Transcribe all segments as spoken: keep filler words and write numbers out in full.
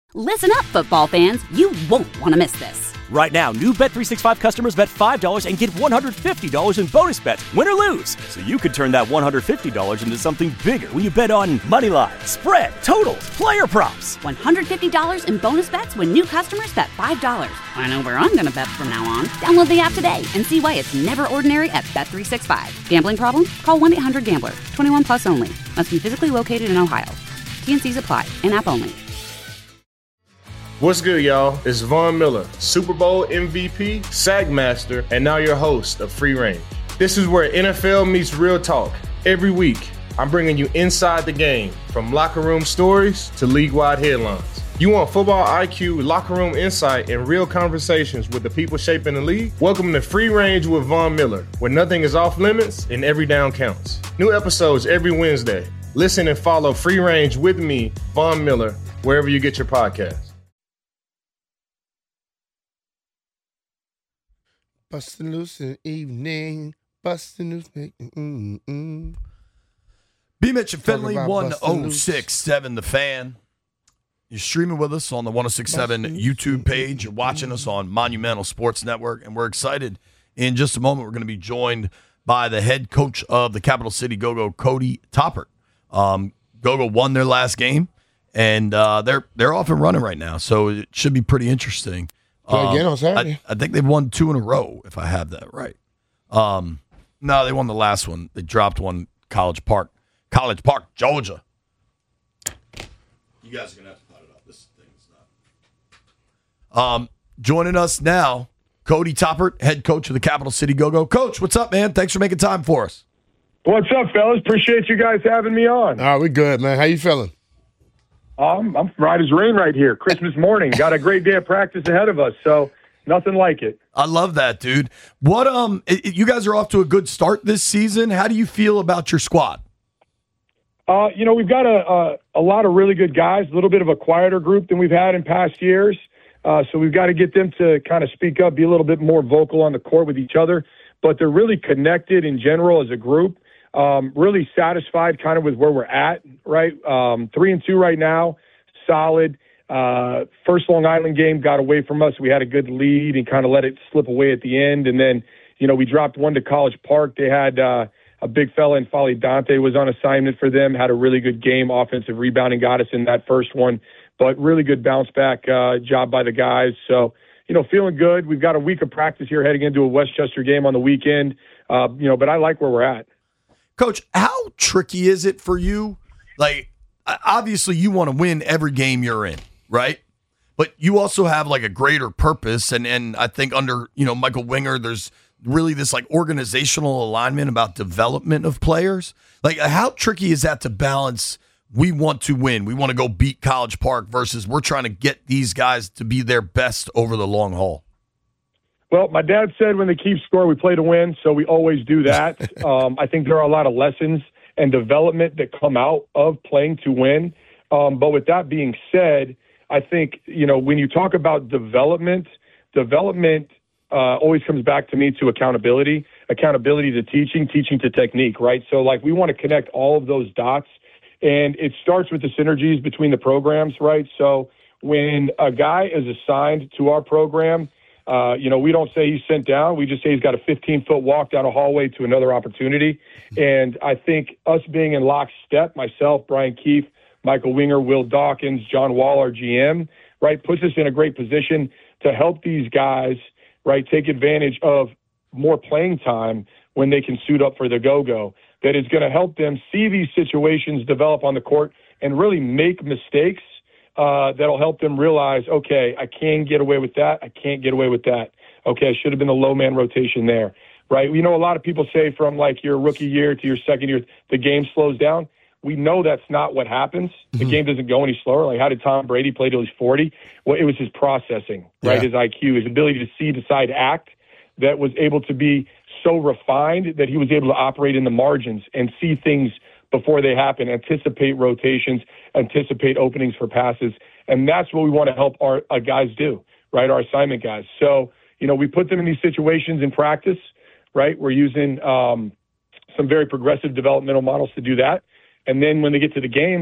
Listen up, football fans. You won't want to miss this. Right now, new Bet three sixty-five customers bet five dollars and get one hundred fifty dollars in bonus bets, win or lose. So you could turn that one hundred fifty dollars into something bigger when you bet on money line, spread, totals, player props. one hundred fifty dollars in bonus bets when new customers bet five dollars. I know where I'm going to bet from now on. Download the app today and see why it's never ordinary at Bet three sixty-five. Gambling problem? Call one eight hundred gambler. twenty-one plus only. Must be physically located in Ohio. T N Cs apply. In-app only. What's good, y'all? It's Von Miller, Super Bowl M V P, Sack Master, and now your host of Free Range. This is where N F L meets real talk. Every week, I'm bringing you inside the game, from locker room stories to league-wide headlines. You want football I Q, locker room insight, and real conversations with the people shaping the league? Welcome to Free Range with Von Miller, where nothing is off limits and every down counts. New episodes every Wednesday. Listen and follow Free Range with me, Von Miller, wherever you get your podcasts. Bustin' loose in the evening, bustin' loose. Mm-mm. B. Mitch and Finley, one oh loose. six point seven The Fan. You're streaming with us on the one oh six point seven YouTube page. You're watching us on Monumental Sports Network, and we're excited. In just a moment, we're going to be joined by the head coach of the Capital City Go-Go, Cody Toppert. Um, Go-Go won their last game, and uh, they're they're off and running right now, so it should be pretty interesting. Play again Um, on Saturday. I, I think they've won two in a row, if I have that right. Um, no, they won the last one. They dropped one, College Park, College Park, Georgia. You guys are gonna have to cut it up. This thing is not. Um, joining us now, Cody Toppert, head coach of the Capital City Go-Go. Coach, what's up, man? Thanks for making time for us. What's up, fellas? Appreciate you guys having me on. All right, we good, man. How you feeling? Um, I'm right as rain right here. Christmas morning. Got a great day of practice ahead of us, so nothing like it. I love that, dude. What um, it, it- you guys are off to a good start this season. How do you feel about your squad? Uh, you know, we've got a, a a lot of really good guys. A little bit of a quieter group than we've had in past years. Uh, so we've got to get them to kind of speak up, be a little bit more vocal on the court with each other. But they're really connected in general as a group. Um, really satisfied kind of with where we're at, right? Um, three and two right now, solid. Uh, first Long Island game got away from us. We had a good lead and kind of let it slip away at the end. And then, you know, we dropped one to College Park. They had uh, a big fella in Folly Dante was on assignment for them, had a really good game, offensive rebounding, got us in that first one. But really good bounce back uh, job by the guys. So, you know, feeling good. We've got a week of practice here heading into a Westchester game on the weekend. Uh, you know, but I like where we're at. Coach, how tricky is it for you? Like, obviously you want to win every game you're in, right? But you also have like a greater purpose. And, and I think under, you know, Michael Winger, there's really this like organizational alignment about development of players. Like, how tricky is that to balance? We want to win. We want to go beat College Park versus we're trying to get these guys to be their best over the long haul. Well, my dad said when they keep score, we play to win, so we always do that. um, I think there are a lot of lessons and development that come out of playing to win. Um, but with that being said, I think, you know, when you talk about development, development uh, always comes back to me to accountability, accountability to teaching, teaching to technique, right? So, like, we want to connect all of those dots, and it starts with the synergies between the programs, right? So when a guy is assigned to our program, Uh, you know, we don't say he's sent down. We just say he's got a fifteen-foot walk down a hallway to another opportunity. And I think us being in lockstep, myself, Brian Keefe, Michael Winger, Will Dawkins, John Wall, our G M, right, puts us in a great position to help these guys, right, take advantage of more playing time when they can suit up for the go-go. That is going to help them see these situations develop on the court and really make mistakes Uh, that'll help them realize, okay, I can get away with that. I can't get away with that. Okay, I should have been the low man rotation there, right? You know, a lot of people say from like your rookie year to your second year, the game slows down. We know that's not what happens. The Mm-hmm. game doesn't go any slower. Like, how did Tom Brady play till he's forty? Well, it was his processing, right? Yeah. His I Q, his ability to see, decide, act, that was able to be so refined that he was able to operate in the margins and see things before they happen, anticipate rotations, anticipate openings for passes. And that's what we want to help our, our guys do, right? Our assignment guys. So, you know, we put them in these situations in practice, right? We're using um, some very progressive developmental models to do that. And then when they get to the games,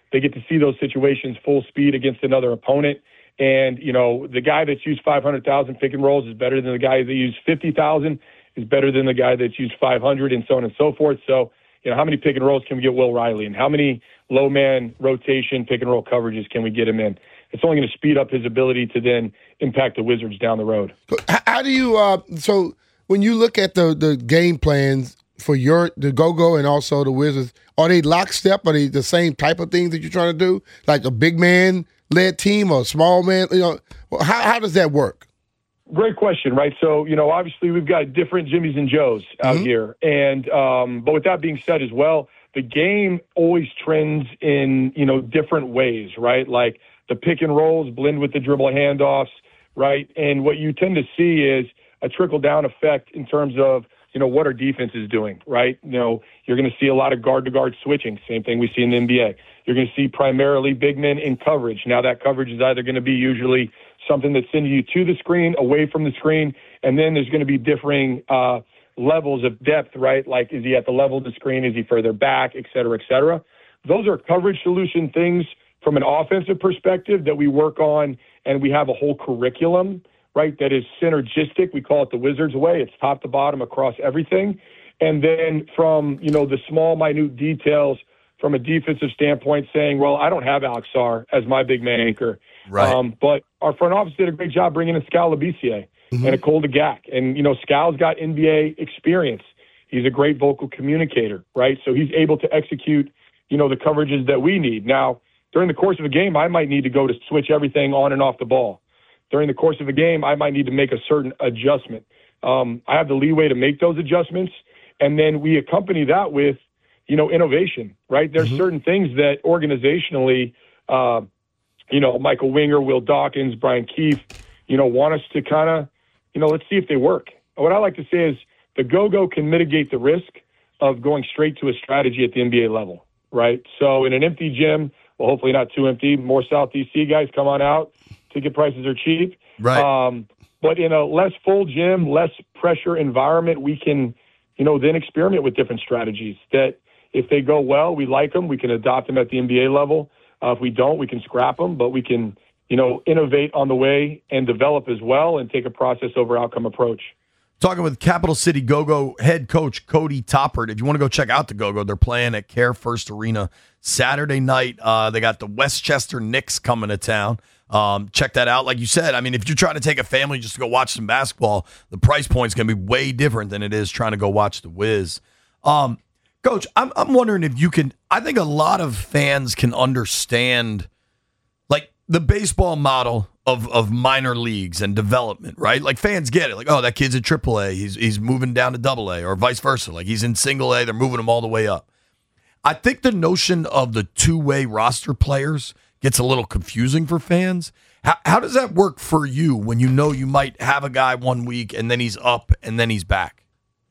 They get to see those situations full speed against another opponent. And, you know, the guy that's used five hundred thousand pick and rolls is better than the guy that used fifty thousand, is better than the guy that's used five hundred, and so on and so forth. So, you know, how many pick and rolls can we get Will Riley, and how many low man rotation pick and roll coverages can we get him in? It's only going to speed up his ability to then impact the Wizards down the road. How do you uh, – so when you look at the, the game plans for your the Go-Go and also the Wizards, are they lockstep? Are they the same type of things that you're trying to do, like a big man-led team or a small man? You know, how, how does that work? Great question, right? So, you know, obviously we've got different Jimmys and Joes out mm-hmm. here. And um, but with that being said as well, the game always trends in, you know, different ways, right? Like the pick and rolls blend with the dribble handoffs, right? And what you tend to see is a trickle-down effect in terms of, you know, what our defense is doing, right? You know, you're going to see a lot of guard-to-guard switching, same thing we see in the N B A. You're going to see primarily big men in coverage. Now that coverage is either going to be usually something that's sending you to the screen, away from the screen, and then there's going to be differing uh, levels of depth, right? Like, is he at the level of the screen? Is he further back, et cetera, et cetera? Those are coverage solution things from an offensive perspective that we work on, and we have a whole curriculum, right, that is synergistic. We call it the Wizards way. It's top to bottom across everything. And then from, you know, the small, minute details from a defensive standpoint saying, well, I don't have Alex Sarr as my big man anchor. Right. Um, but our front office did a great job bringing in Skal Labissiere mm-hmm. and Nicole DeGac. And, you know, Skal's got N B A experience. He's a great vocal communicator, right? So he's able to execute, you know, the coverages that we need. Now, during the course of a game, I might need to go to switch everything on and off the ball. During the course of a game, I might need to make a certain adjustment. Um, I have the leeway to make those adjustments, and then we accompany that with, you know, innovation, right? There's mm-hmm. certain things that organizationally, uh, you know, Michael Winger, Will Dawkins, Brian Keefe, you know, want us to kind of, you know, let's see if they work. What I like to say is the go-go can mitigate the risk of going straight to a strategy at the N B A level, right? So in an empty gym, well, hopefully not too empty, more South D C guys come on out. Ticket prices are cheap. Right. Um, but in a less full gym, less pressure environment, we can, you know, then experiment with different strategies that if they go well, we like them. We can adopt them at the N B A level. Uh, if we don't, we can scrap them, but we can, you know, innovate on the way and develop as well and take a process over outcome approach. Talking with Capital City Go-Go head coach Cody Toppert. If you want to go check out the Go-Go, they're playing at Care First Arena Saturday night. Uh, they got the Westchester Knicks coming to town. Um, check that out. Like you said, I mean, if you're trying to take a family just to go watch some basketball, the price point's going to be way different than it is trying to go watch the Wiz. Um, Coach, I'm I'm wondering if you can. I think a lot of fans can understand, like, the baseball model of of minor leagues and development, right? Like, fans get it. Like, oh, that kid's at triple A. He's he's moving down to double A, or vice versa. Like, he's in single A. They're moving him all the way up. I think the notion of the two-way roster players gets a little confusing for fans. How how does that work for you when you know you might have a guy one week and then he's up and then he's back?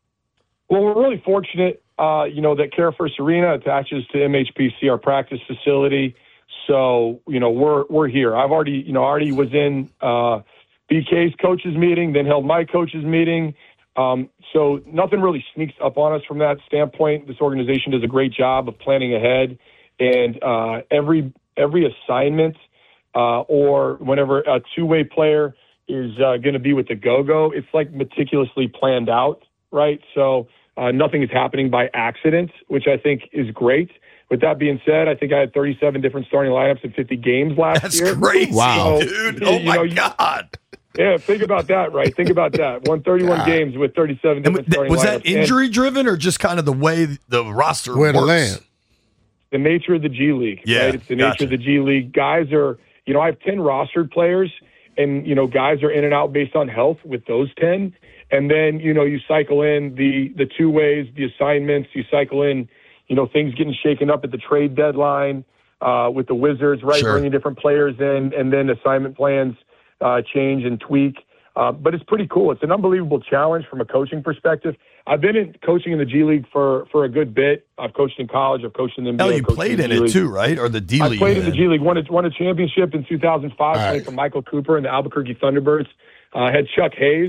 Well, we're really fortunate. Uh, you know, that Care First Arena attaches to M H P C, our practice facility. So, you know, we're we're here. I've already, you know, already was in uh, B K's coaches meeting, then held my coaches meeting. Um, so nothing really sneaks up on us from that standpoint. This organization does a great job of planning ahead, and uh, every every assignment uh, or whenever a two-way player is uh, going to be with the Go-Go, it's like meticulously planned out, right? So Uh, nothing is happening by accident, which I think is great. With that being said, I think I had thirty-seven different starting lineups in fifty games last That's year. That's crazy, wow. dude. Oh, my know, God. Yeah, think about that, right? Think about that. Won thirty-one God. games with thirty-seven different and starting was lineups. Was that injury-driven or just kind of the way the roster Where works? to land? The nature of the G League, yeah, right? It's the nature gotcha. of the G League. Guys are, you know, I have ten rostered players, and, you know, guys are in and out based on health with those ten. And then, you know, you cycle in the, the two ways, the assignments, you cycle in, you know, things getting shaken up at the trade deadline uh, with the Wizards, right? Sure. Bringing different players in, and then assignment plans uh, change and tweak. Uh, but it's pretty cool. It's an unbelievable challenge from a coaching perspective. I've been in coaching in the G League for, for a good bit. I've coached in college. I've coached in the N B A. Oh, you played in, in it too, right? Or the D League? I played in the G League. Won a, won a championship in two thousand five. Played right. for Michael Cooper and the Albuquerque Thunderbirds. Uh, had Chuck Hayes,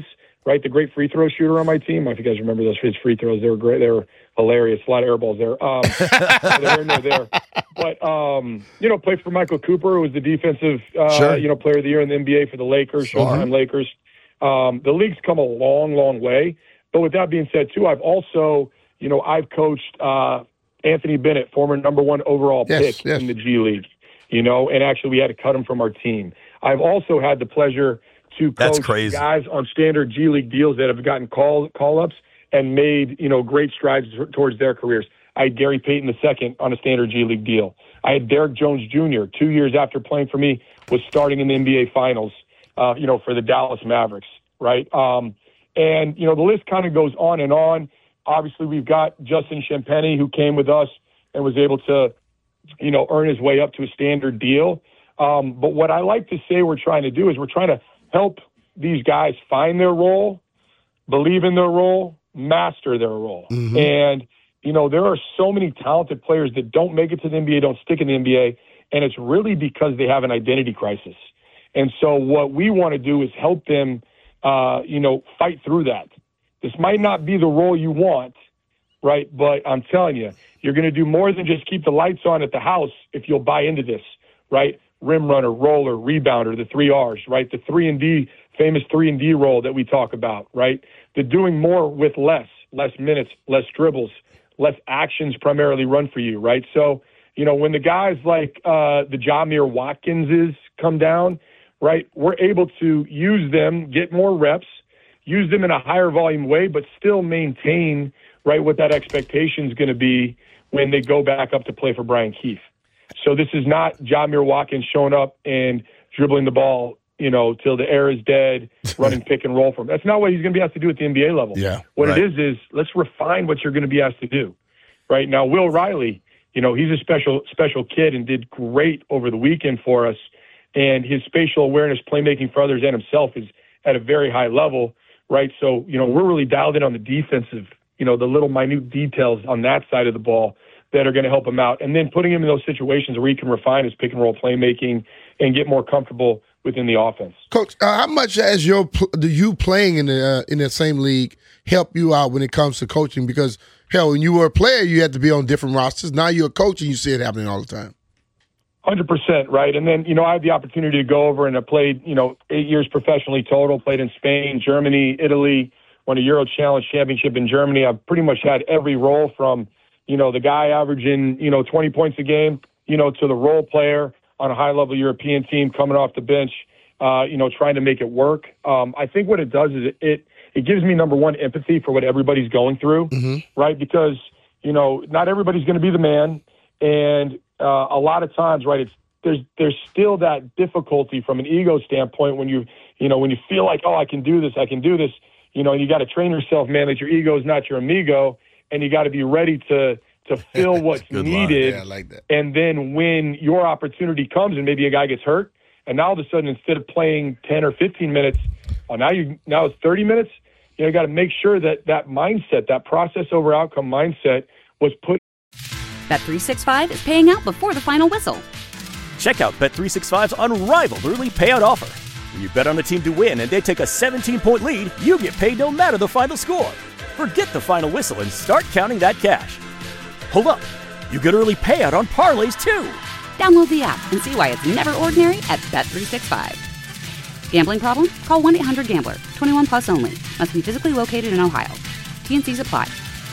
right? The great free throw shooter on my team. I don't know if you guys remember those his free throws. They were great. They were hilarious. A lot of air balls there. Um, so they were no there. But, um, you know, played for Michael Cooper, who was the defensive, uh, Sure. you know, player of the year in the N B A for the Lakers, Showtime Lakers. Um, the league's come a long, long way. But with that being said, too, I've also, you know, I've coached uh, Anthony Bennett, former number one overall Yes, pick yes. in the G League, you know, and actually we had to cut him from our team. I've also had the pleasure to That's coach crazy. guys on standard G League deals that have gotten call call ups and made, you know, great strides t- towards their careers. I had Gary Payton the second on a standard G League deal. I had Derek Jones Junior two years after playing for me was starting in the N B A Finals, uh, you know, for the Dallas Mavericks, right? Um, and you know, the list kind of goes on and on. Obviously, we've got Justin Champagny, who came with us and was able to, you know, earn his way up to a standard deal. Um, but what I like to say we're trying to do is we're trying to help these guys find their role, believe in their role, master their role. Mm-hmm. And, you know, there are so many talented players that don't make it to the N B A, don't stick in the N B A, and it's really because they have an identity crisis. And so what we want to do is help them, uh, you know, fight through that. This might not be the role you want, right? But I'm telling you, you're going to do more than just keep the lights on at the house if you'll buy into this, right? Rim runner, roller, rebounder, the three R's, right? The three and D, famous three and D role that we talk about, right? The doing more with less, less minutes, less dribbles, less actions primarily run for you, right? So, you know, when the guys like uh, the Jamir Watkinses come down, right, we're able to use them, get more reps, use them in a higher volume way, but still maintain, right, what that expectation is going to be when they go back up to play for Brian Keefe. So this is not Jamir Watkins showing up and dribbling the ball, you know, till the air is dead, running pick and roll for him. That's not what he's going to be asked to do at the N B A level. Yeah, what right. it is is let's refine what you're going to be asked to do. Right now, Will Riley, you know, he's a special special kid and did great over the weekend for us. And his spatial awareness, playmaking for others and himself is at a very high level, right? So, you know, we're really dialed in on the defensive, you know, the little minute details on that side of the ball that are going to help him out. And then putting him in those situations where he can refine his pick and roll playmaking and get more comfortable within the offense. Coach, uh, how much has your pl- do you playing in the uh, in the same league help you out when it comes to coaching? Because hell, when you were a player, you had to be on different rosters. Now you're a coach, and you see it happening all the time. one hundred percent, right? And then, you know, I had the opportunity to go over and I played, you know, eight years professionally total, played in Spain, Germany, Italy, won a Euro Challenge championship in Germany. I've pretty much had every role from, you know, the guy averaging, you know, twenty points a game, you know, to the role player on a high-level European team coming off the bench, uh, you know, trying to make it work. Um, I think what it does is it, it, it gives me, number one, empathy for what everybody's going through, Mm-hmm. right? Because, you know, not everybody's going to be the man. And uh, a lot of times, right, it's there's there's still that difficulty from an ego standpoint when you, you know, when you feel like, oh, I can do this, I can do this, you know, and you got to train yourself, man, that your ego is not your amigo, and you got to be ready to to fill what's Good line. needed. Yeah, I like that. And then when your opportunity comes and maybe a guy gets hurt, and now all of a sudden instead of playing ten or fifteen minutes, oh, now you now it's thirty minutes. You know, you got to make sure that that mindset, that process over outcome mindset, was put. Bet three sixty-five is paying out before the final whistle. Check out Bet three sixty-five's unrivaled early payout offer. When you bet on a team to win and they take a seventeen-point lead, you get paid no matter the final score. Forget the final whistle and start counting that cash. Hold up. You get early payout on parlays, too. Download the app and see why it's never ordinary at Bet three sixty-five. Gambling problem? Call one eight hundred gambler. twenty-one plus only. Must be physically located in Ohio. T N Cs apply.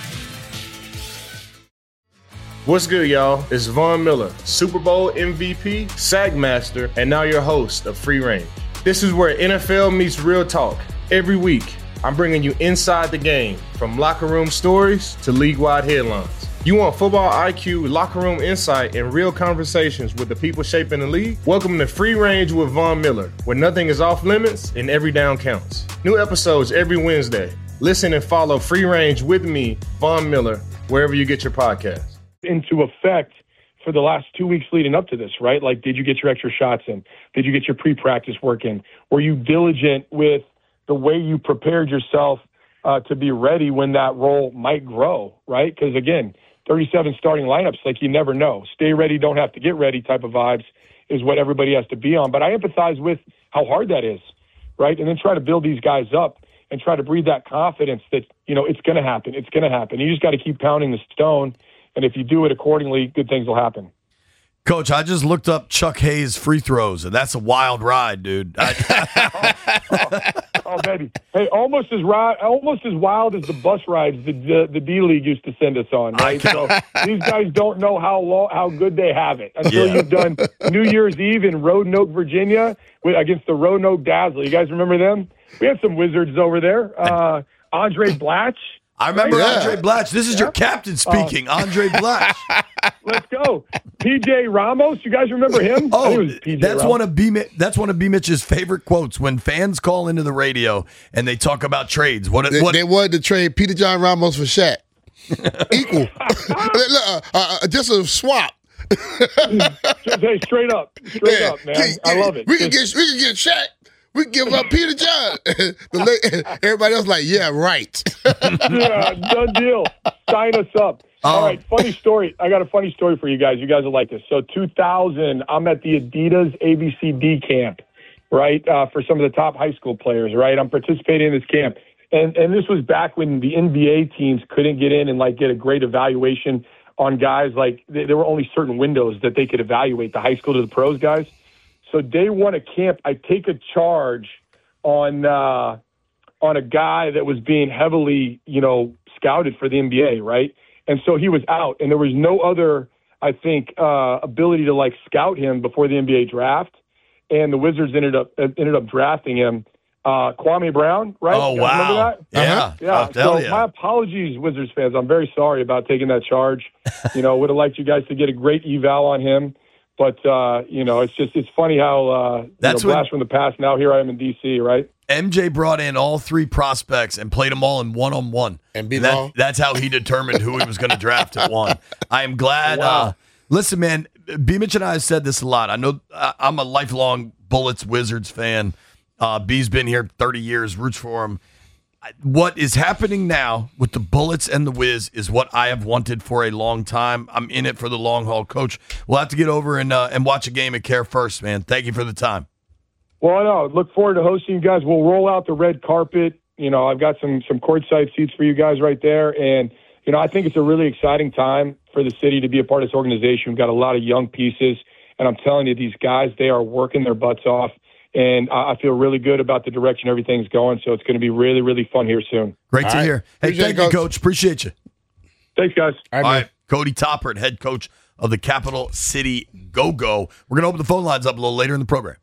What's good, y'all? It's Von Miller, Super Bowl M V P, Sack Master, and now your host of Free Range. This is where N F L meets real talk. Every week, I'm bringing you inside the game, from locker room stories to league-wide headlines. You want football I Q, locker room insight, and real conversations with the people shaping the league? Welcome to Free Range with Von Miller, where nothing is off limits and every down counts. New episodes every Wednesday. Listen and follow Free Range with me, Von Miller, wherever you get your podcasts. Into effect for the last two weeks leading up to this, right? Like, did you get your extra shots in? Did you get your pre-practice work in? Were you diligent with the way you prepared yourself uh, to be ready when that role might grow, right? Because, again, thirty-seven starting lineups, like, you never know. Stay ready, don't have to get ready type of vibes is what everybody has to be on. But I empathize with how hard that is, right? And then try to build these guys up and try to breathe that confidence that, you know, it's going to happen. It's going to happen. You just got to keep pounding the stone. And if you do it accordingly, good things will happen. Coach, I just looked up Chuck Hayes free throws, and that's a wild ride, dude. I- oh, oh, baby. Hey, almost as ri- almost as wild as the bus rides the the, the D League used to send us on, right? So these guys don't know how long, how good they have it until Yeah. you've done New Year's Eve in Roanoke, Virginia, with, against the Roanoke Dazzle. You guys remember them? We had some wizards over there. Uh, Andre Blatch. I remember Yeah. Andre Blatch. This is your captain speaking, Andre Blatch. Let's go. P J Ramos. You guys remember him? I think it Oh, was P J that's Ramos. one of B. Mi- That's one of B. Mitch's favorite quotes when fans call into the radio and they talk about trades. What? They, what? they wanted to trade Peter John Ramos for Shaq. Equal. uh, uh, just a swap. Just, hey, straight up, straight Yeah. up, man. I love it. We can Just- get we can get Shaq. We can give up Peter John. The la- Everybody else like, yeah, right. yeah, done deal. Sign us up. All right, funny story. I got a funny story for you guys. You guys will like this. So two thousand, I'm at the Adidas A B C D camp, right, uh, for some of the top high school players, right? I'm participating in this camp. And and this was back when the N B A teams couldn't get in and, like, get a great evaluation on guys. Like, th- there were only certain windows that they could evaluate the high school to the pros guys. So day one of camp, I take a charge on uh, on a guy that was being heavily, you know, scouted for the N B A, right? And so he was out, and there was no other, I think, uh, ability to, like, scout him before the N B A draft. And the Wizards ended up ended up drafting him. Uh, Kwame Brown, right? Oh, You guys remember wow. that? Yeah. Yeah. Oh, hell So yeah. my apologies, Wizards fans. I'm very sorry about taking that charge. You know, would have liked you guys to get a great eval on him. But, uh, you know, it's just, it's funny how, uh, you That's know, what- blast from the past. Now here I am in D C, right? M J brought in all three prospects and played them all in one-on-one. And beat that, them all? That's how he determined who he was going to draft at one. I am glad. Wow. Uh, listen, man, B. Mitch and I have said this a lot. I know uh, I'm a lifelong Bullets Wizards fan. Uh, B's been here thirty years, roots for him. What is happening now with the Bullets and the Wiz is what I have wanted for a long time. I'm in it for the long haul, Coach. We'll have to get over and uh, and watch a game at Care First, man. Thank you for the time. Well, I know. Look forward to hosting you guys. We'll roll out the red carpet. You know, I've got some some courtside seats for you guys right there. And, you know, I think it's a really exciting time for the city to be a part of this organization. We've got a lot of young pieces. And I'm telling you, these guys, they are working their butts off. And I I feel really good about the direction everything's going. So it's going to be really, really fun here soon. Great All to right. hear. Hey, Appreciate thank it, you, Coach. Coach. Appreciate you. Thanks, guys. All right, All man. right, Cody Toppert, head coach of the Capital City Go-Go. We're going to open the phone lines up a little later in the program.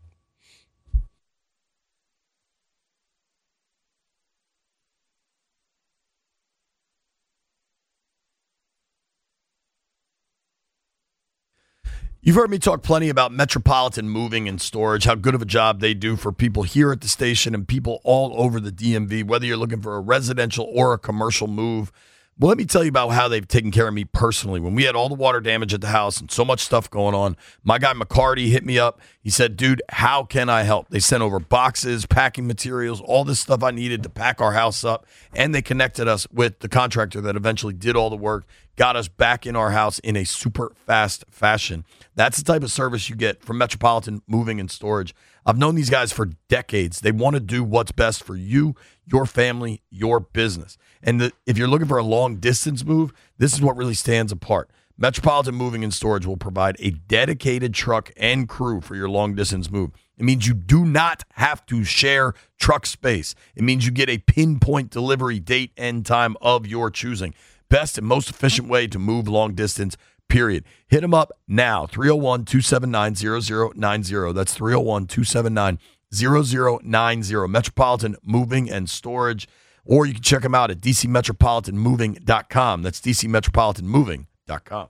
You've heard me talk plenty about Metropolitan Moving and Storage, how good of a job they do for people here at the station and people all over the D M V, whether you're looking for a residential or a commercial move. Well, let me tell you about how they've taken care of me personally. When we had all the water damage at the house and so much stuff going on, my guy McCarty hit me up. He said, dude, how can I help? They sent over boxes, packing materials, all this stuff I needed to pack our house up, and they connected us with the contractor that eventually did all the work, got us back in our house in a super fast fashion. That's the type of service you get from Metropolitan Moving and Storage. I've known these guys for decades. They want to do what's best for you, your family, your business. And the, if you're looking for a long distance move, this is what really stands apart. Metropolitan Moving and Storage will provide a dedicated truck and crew for your long distance move. It means you do not have to share truck space. It means you get a pinpoint delivery date and time of your choosing. Best and most efficient way to move long distance, period. Hit them up now, three oh one, two seven nine, zero zero nine zero. That's three oh one, two seven nine, zero zero nine zero. Metropolitan Moving and Storage. Or you can check them out at d c metropolitan moving dot com. That's d c metropolitan moving dot com.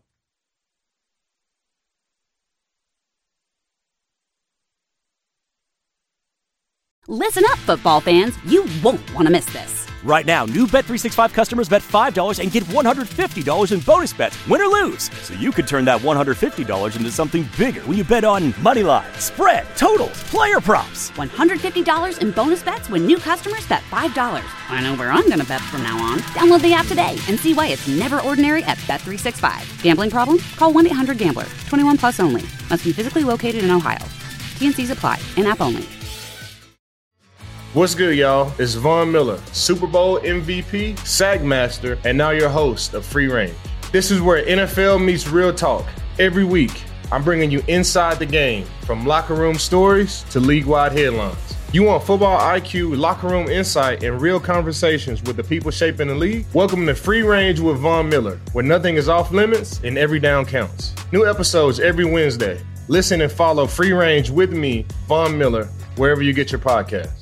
Listen up, football fans. You won't want to miss this. Right now, new Bet three sixty-five customers bet five dollars and get one hundred fifty dollars in bonus bets, win or lose. So you could turn that one hundred fifty dollars into something bigger when you bet on money line, spread, totals, player props. one hundred fifty dollars in bonus bets when new customers bet five dollars. I know where I'm going to bet from now on. Download the app today and see why it's never ordinary at Bet three sixty-five. Gambling problem? Call one eight hundred gambler. twenty-one plus only. Must be physically located in Ohio. T and C's apply. In-app only. What's good, y'all? It's Von Miller, Super Bowl M V P, Sack Master, and now your host of Free Range. This is where N F L meets real talk. Every week, I'm bringing you inside the game, from locker room stories to league-wide headlines. You want football I Q, locker room insight, and real conversations with the people shaping the league? Welcome to Free Range with Von Miller, where nothing is off limits and every down counts. New episodes every Wednesday. Listen and follow Free Range with me, Von Miller, wherever you get your podcasts.